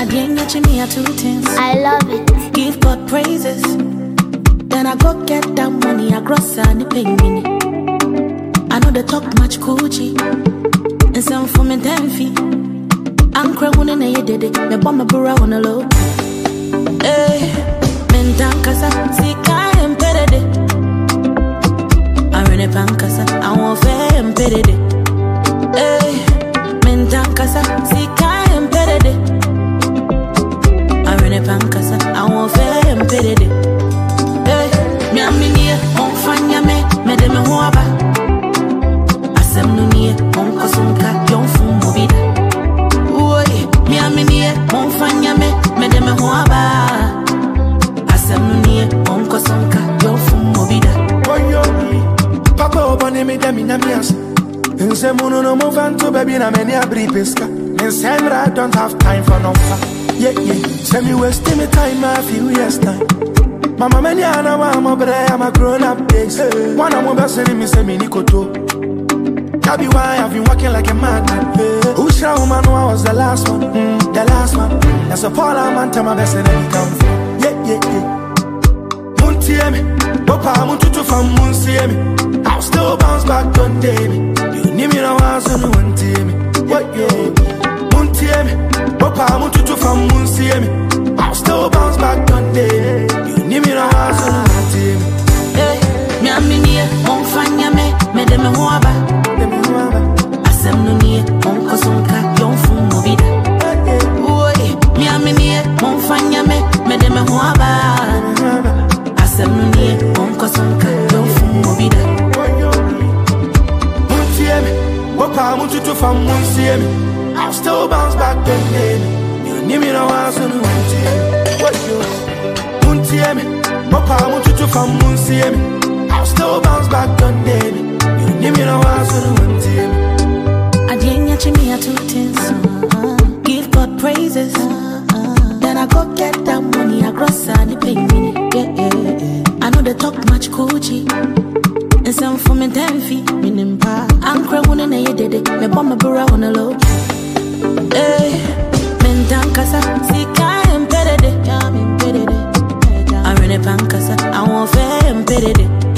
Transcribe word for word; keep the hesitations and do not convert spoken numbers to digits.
I love it. Give God praises. Then I go get that money, I gross and pay me. I know they talk much Gucci. And some for me ten feet. I'm crying when I did it. Me bomb my burra on a low. Hey, men tankasa, sika empedede. I run a pankasa, I won't fair empedede. Hey, men tankasa, sika empedede. I run a pankasa, I won't fair empedede. Hey, me a mini, on fanya me, me de me hoaba. Asem no nie, on kosunka, yon fun mobida. Oye, me a mini, on fanya me, me de me hoaba. Asem no nie, on kosunka, yon fun mobida. Oyo, papa obone me de mi na mias. Nse muno no move on to baby na many a brief pesca. Nse I don't have time for no fun. Yeah, yeah, send me wasting me time a few years time. Mama many ana wa mo bre I'm a grown up days. One of my best me say me nikoto. That be why I've been working like a madman. Who shall woman I was the last one, mm, the last one. That's a Paula man to my best and then come from. Yeah, yeah, yeah. Muntie me, Papa Muntutu from Munsie me. I'll still bounce back one day me. You need me now as on one team. What yo? Muntie me, Papa Muntutu from Munsie me. I'll still bounce back one day. You need me now as on one team. Hey, me a mini, on fanya me, me de me hoaba. Asem no nie, on kosunka, yon fun mobida. Oye, me a mini, on fanya me, me de me hoaba. Asem no nie, on kosunka, yon fun mobida. Muntie me, Papa Muntutu from Munsie me. I'll still bounce back one day. You need me now as on one team. What you? Muntie me, Papa Muntutu from Munsie me. I'll still bounce back one day. You need me now as on one team. Give God praises. Then I go get that money, I gross and pay me. Yeah, yeah, yeah. I know they talk much Gucci. And some for me ten feet, meaning pa. I'm crying when I did it. Me bomb my burra on a low. Hey, men tankasa, sika empedede. I run a pankasa, I won't fair empedede.